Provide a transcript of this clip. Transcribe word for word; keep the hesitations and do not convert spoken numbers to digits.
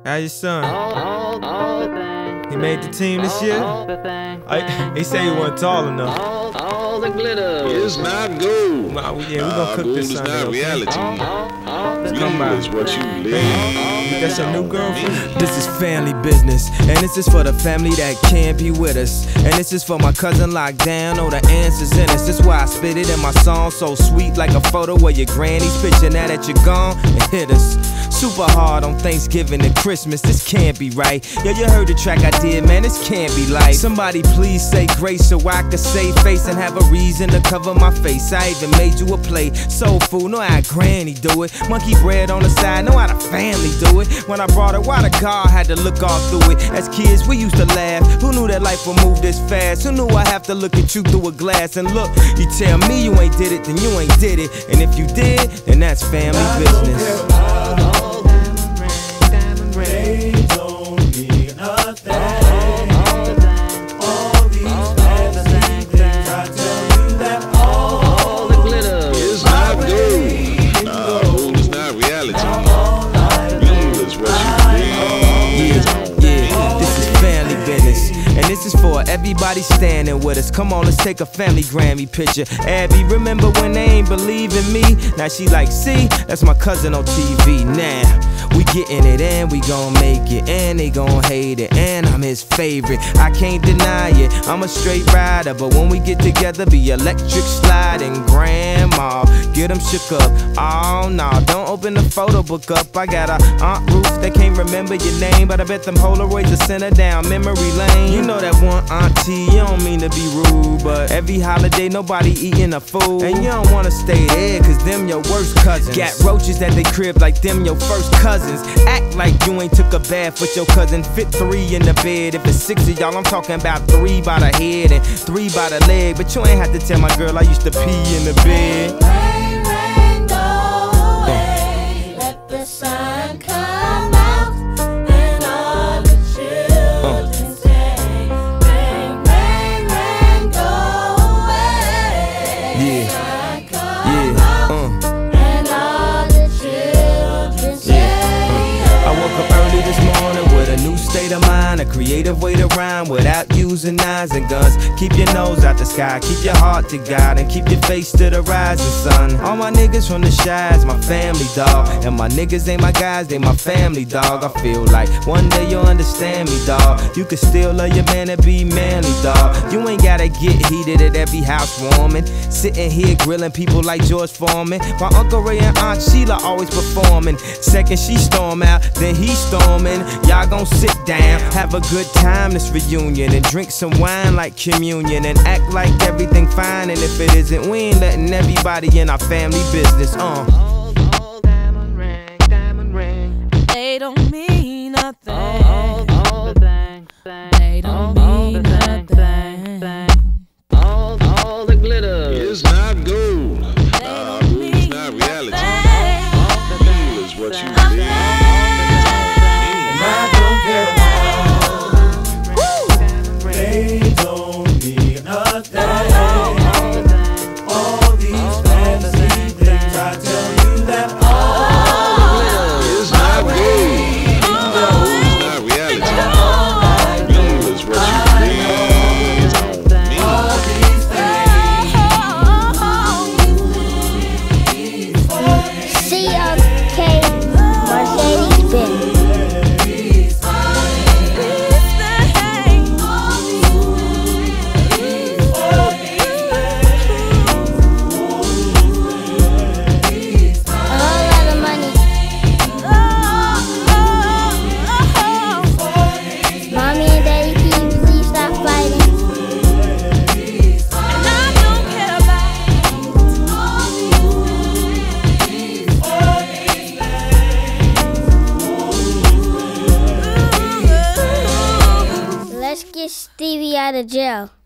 How your son? All, all the thing, He made the team this year? all the thing, I, he said he wasn't tall enough. all, all the glitter. It's not gold. Well, yeah, we gonna Nah, cook gold this is Sunday, not okay? reality. All, all, all the Come by. Gold is what you live. That's your new girlfriend? This is family business, and this is for the family that can't be with us. And this is for my cousin locked down, oh, the answer's in us. That's why I spit it in my song, so sweet like a photo of your granny's picture. Now that you're gone, it hit us super hard on Thanksgiving and Christmas. This can't be right. Yo, you heard the track I did, man, this can't be life. Somebody please say grace so I could save face and have a reason to cover my face. I even made you a plate, soul food, know how granny do it. Monkey bread on the side, know how the family do it. When I brought her, why the God had to look all through it. As kids, we used to laugh. Who knew that life would move this fast? Who knew I have to look at you through a glass? And look, you tell me you ain't did it, then you ain't did it. And if you did, then that's family business. All diamond ring, diamond ring. They don't mean nothing. All the thing, All these all the fancy thing, things, I tell you that all all the glitter. It's not gold. Nah, gold is not reality. Gold is what you live. Yeah, yeah, this is family business. And this is for everybody standing with us. Come on, let's take a family Grammy picture. Abby, remember when they ain't believe in me? Now she like, see, that's my cousin on T V. Now, we getting it and we gon' make it. And they gon' hate it, and I'm his favorite. I can't deny it, I'm a straight rider. But when we get together, be electric sliding. Grandma, get them shook up. Oh no, don't open the photo book up. I got a Aunt Ruth that can't remember your name, but I bet them Polaroids are sent her down memory lane. You know that one auntie, you don't mean to be rude, but every holiday nobody eating a food. And you don't wanna stay there, cause them your worst cousins. Got roaches at they crib like them your first cousins. Act like you ain't took a bath with your cousin. Fit three in the bed. If it's six of y'all, I'm talking about three by the head and three by the leg. But you ain't have to tell my girl I used to pee in the bed. Rain, rain, go away. Let the sun come out and all the children say, rain, rain, rain, go away. Yeah, Sun come yeah, out uh. and all the children say, I woke up early this morning with a new state of mind, a creative way to rhyme without using knives and guns. Keep your nose out the sky, keep your heart to God, and keep your face to the rising sun. All my niggas from the Shies, my family, dog. And my niggas ain't my guys, they my family, dog. I feel like one day you'll understand me, dog. You can still love your man and be manly, dog. You ain't gotta get heated at every house warming. Sitting here grilling people like George Foreman, while Uncle Ray and Aunt Sheila always performing. Second she storm out, then he storming. Y'all gon' sit down, have a good time this reunion, and drink some wine like communion, and act like everything fine. And if it isn't, we ain't letting everybody in our family business. Uh. All, all diamond ring, diamond ring. They don't mean nothing. All, all the thing, thing. They don't all mean the thing, thing, nothing. thing. All, all the glitter. It's not gold. They Nah, don't gold is mean not reality. nothing. All the thing, Gold is what you thing. live. I don't care about. They don't mean nothing. All these fancy things, I tell you that all It's not gold. Nah, gold is not reality. Gold is what you live. these things. C O K Mercedes Benz. A whole lot of money. Mommy and Daddy, can you please stop fighting? Let's get Stevie out of jail.